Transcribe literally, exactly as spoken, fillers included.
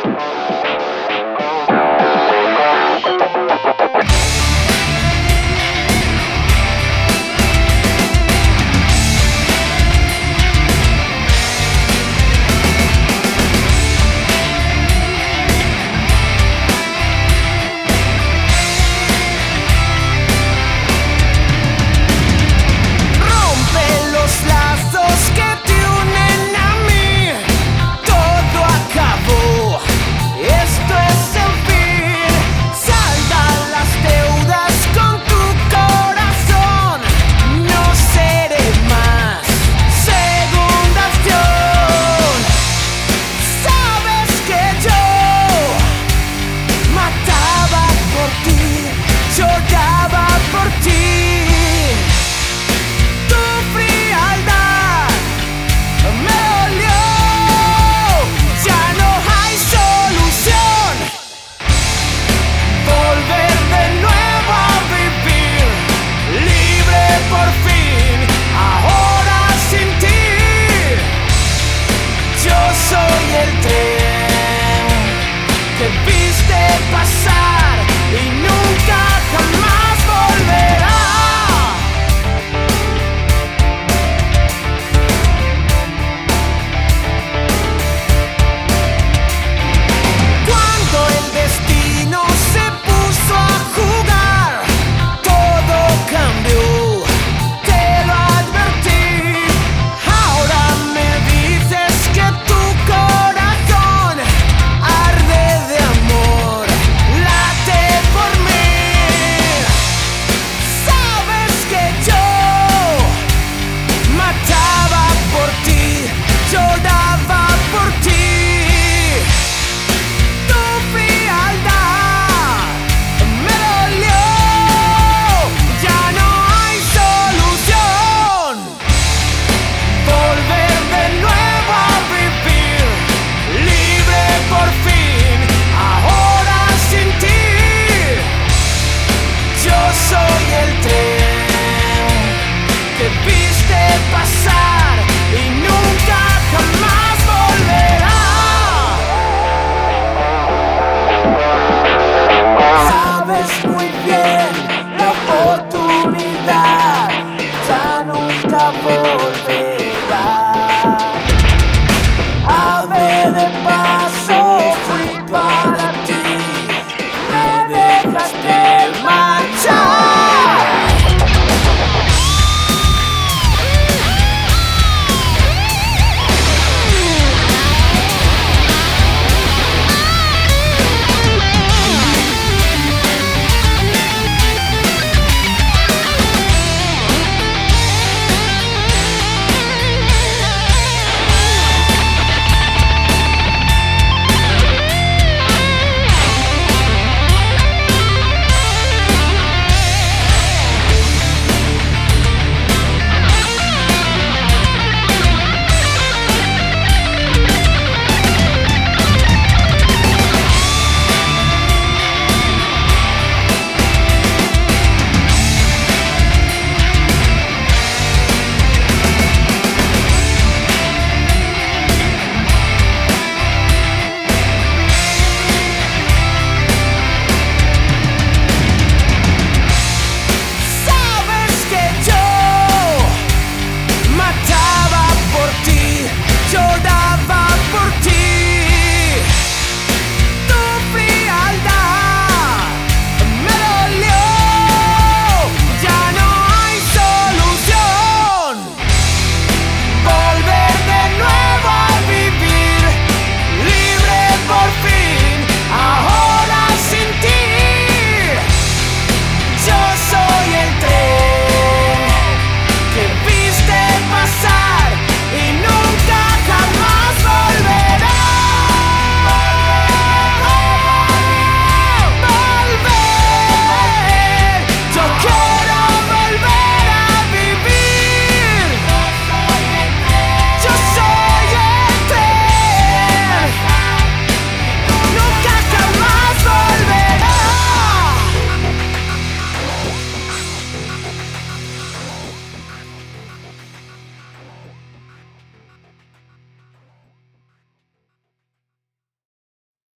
Pasar y nunca jamás volverá. Cuando el destino se puso a jugar, todo cambió, te lo advertí. Ahora me dices que tu corazón arde de amor. Lloraba por ti, tu frialdad me dolió. Ya no hay solución, volver de nuevo a vivir, libre por fin, ahora sin ti. Yo soy el tren que viste pasar y nunca jamás volverá. Sabes muy bien la oportunidad ya nunca volverá.